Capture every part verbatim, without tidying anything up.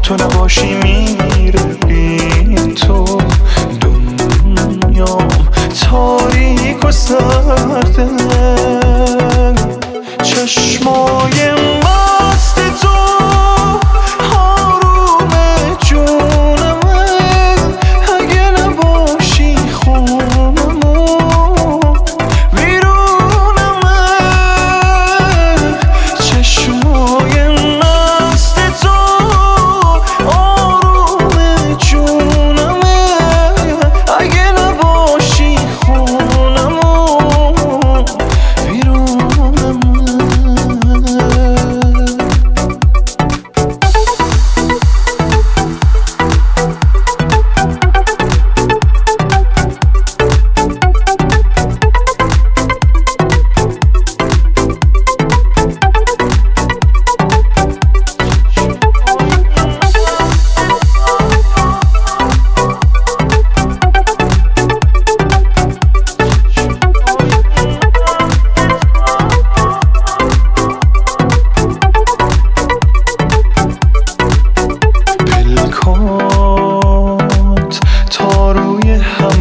تو نباشی میره بی تو دنیام تاریک و سرده. چشمای مست تو آروم جونمه، اگه نباشی خونمون ویرونمه. چشمای مست تو آروم جونمه، اگه نباشی خونمون ویرونمه. تا روی هم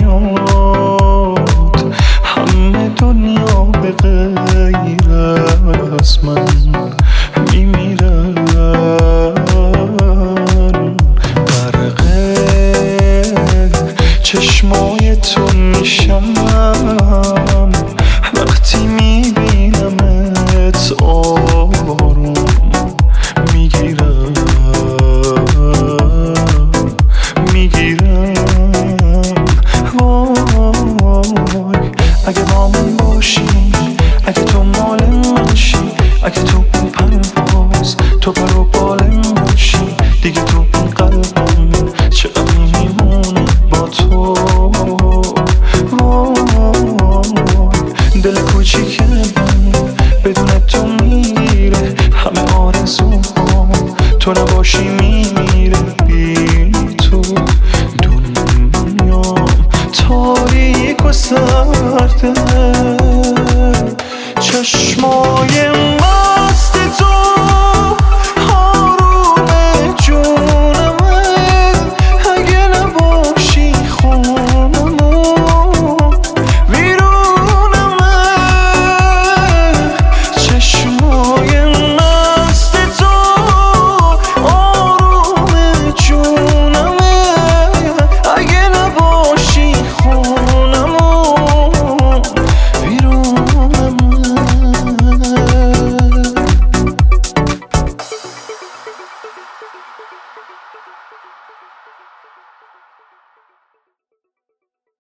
میاد همه دنیا به غیر از من میمیرن. غرقه چشمای تو میشم وقتی میبینمت آروم میگیرم میگیرم. وای اگه با من باشی، اگه تو مال من شی، اگه تو اون پرواز تو پر و بال من شی، دیگه تو اون قلبم چقدر میمونه با تو. وای دل کوچیک من بدون تو میره همه آرزوام، تو نباشی میره